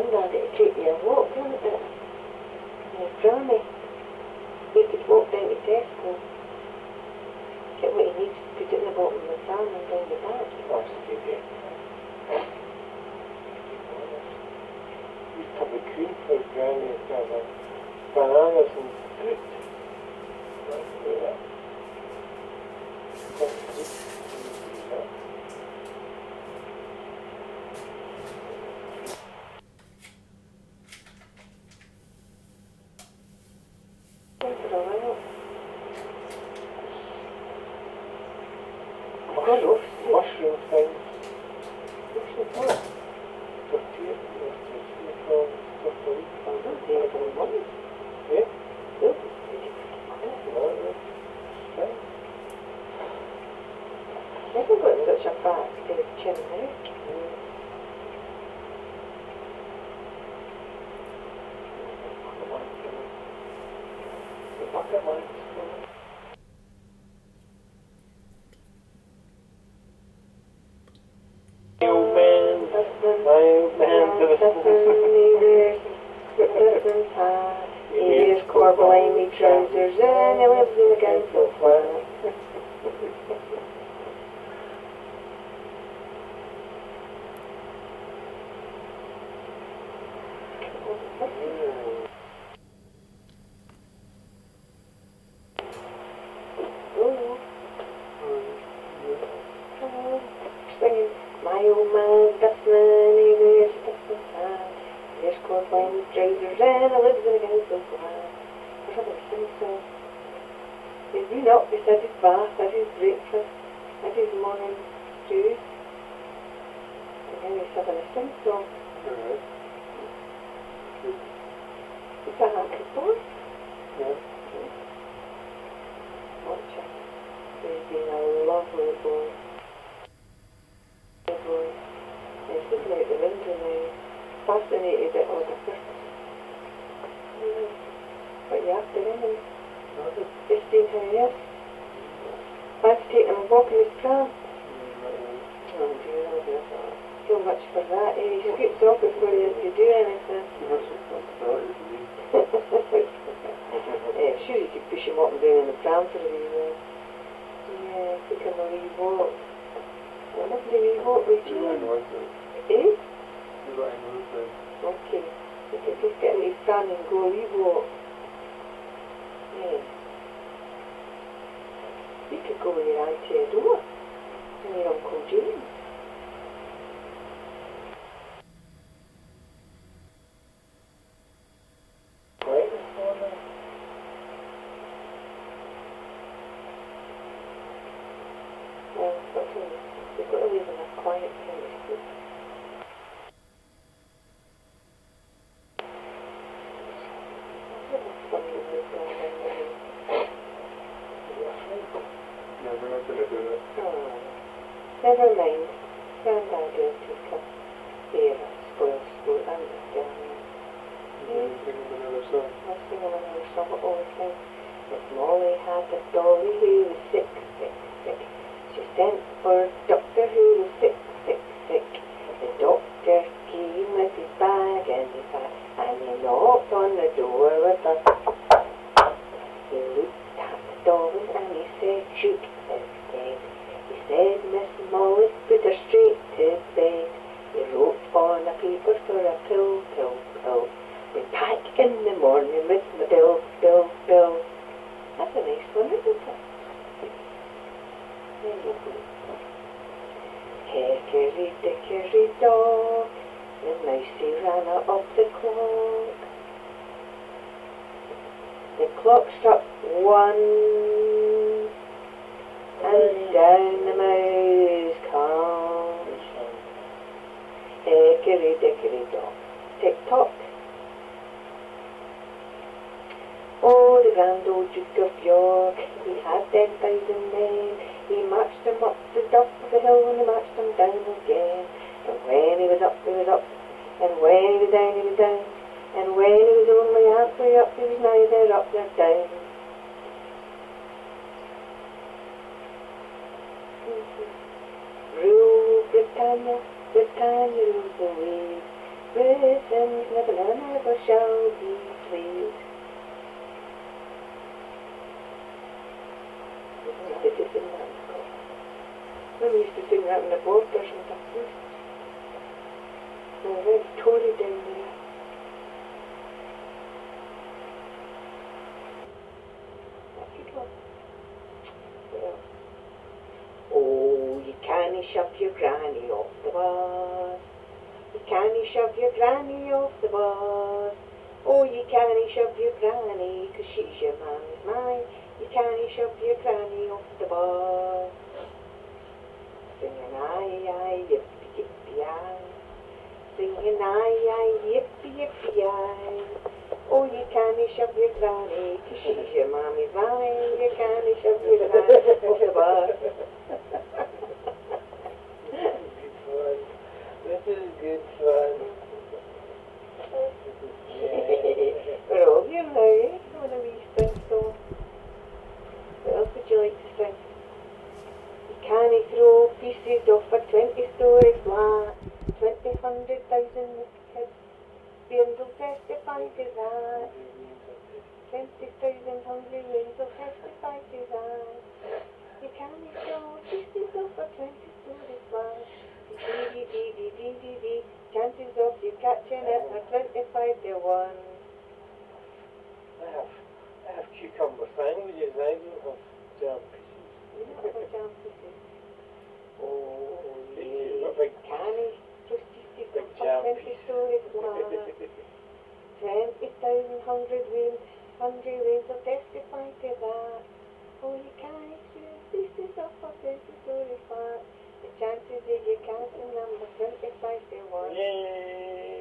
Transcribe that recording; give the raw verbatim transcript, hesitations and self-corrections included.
Grandad to take me a walk, wasn't it? And his granny. We could walk down to Tesco, get what he needs, put it in the bottom of the pram and down the back. That's a good idea. We'd probably could for Granny to have a bananas and fruit. Let's do that. Let's do that. Mushroom, mushroom things. mushroom what? Tortilla, tortilla from tortilla. Oh, don't say it on one. Yeah? No. No, that's fine. Never got such a fat uh, chin now. Mm. The bucket lights. Old man, my old man to the Husband's hat, he wears corblimy trousers, and he lives in the council flat. Singing, my old man's dustman, he wears a dustman's hat, he wears corblimy trousers, and he lives in the council flat. I had a sing song. He's been up, he's had his bath, had his breakfast, had his morning stew, and now he's having a sing song. Alright. It's a happy boy. Yeah. Watch him. He's been a lovely boy. Lovely boy. He's looking out the window now, fascinated at all the birds. Yeah. What you after him? Fifteen years. I had to take him a walk in his pram. Oh dear, oh dear. So much for that, eh? He scoops off before he has to do anything. Yeah, I'm sure you could push him up and down in the pram for a wee while. Yeah, took him a wee walk. What happened to a wee walk with you? Eh? Okay. You could just get in his pram and go a wee walk. Yeah. You could go with your auntie Adora and your Uncle James. Right this morning. Well, you've got to, you've got to live in a quiet place. No, we're not going to do that. Oh, never mind. Grandad will take us. Here, spoil school, I'm just down there. We're sing another song. I'll sing another song all the time. If Molly had a dolly who was sick, sick, sick, she sent for a doctor who was sick, sick, sick. The doctor came with his bag and his hat, and he knocked on the door with a... He looked at the dolly and he said, shoot instead. He said, Miss Molly, put her straight to bed. He wrote on a paper for a pill, pill, pill. We pack in the morning with the pill, pill, pill. That's a nice one, isn't it? There you go. Hickory dickory dock, the mousey ran out of the clock. The clock struck one, and down the mouse comes. Hickory dickory dock, tick tock. Oh, the grand old Duke of York, he had ten thousand men. He marched them up the top of the hill and he marched them down again. And when he was up, he was up, and when he was down, he was down. And when he was only halfway up, he was neither up nor down. Mm-hmm. Rule Britannia, Britannia rules the waves. Britain never shall be pleased. Used to sing that in school. When we used to sing that in the borders and stuff. We were very Tory down there. That's a good one. Well, oh, you can't shove your granny off the bus. You can't shove your granny off the bus. Oh, you can't shove your granny, 'cause she's your mammy's mine. You can't shove your granny off the bus. Singing aye, aye, yippee, yippee, aye. Singing aye, aye, yippee, yippee, aye. Oh, you can't shove your granny, 'cause she's your mammy's mine. You can't shove your granny off the bus. This is good fun. We're all here now, eh? When a wee spring song. What else would you like to sing? You can't throw pieces off a twenty-story flat. Twenty hundred thousand kids. Bairns will testify to that. Twenty thousand hungry rains will testify to that. You can't throw pieces off a twenty-story flat. Dee dee dee dee dee dee dee. Chances of you catching it are twenty-five to one. I have, I have cucumber sandwiches. I don't have jam pieces. You don't have a jam pieces. Oh, Big- yeah. big- Canny just pieces big of jam twenty-story flat. Twenty thousand hundred rains, hungry rains will testify to that. Oh, you can't shoot pieces of a twenty-story flat. The chances of you catching them are twenty-five to one. Yay!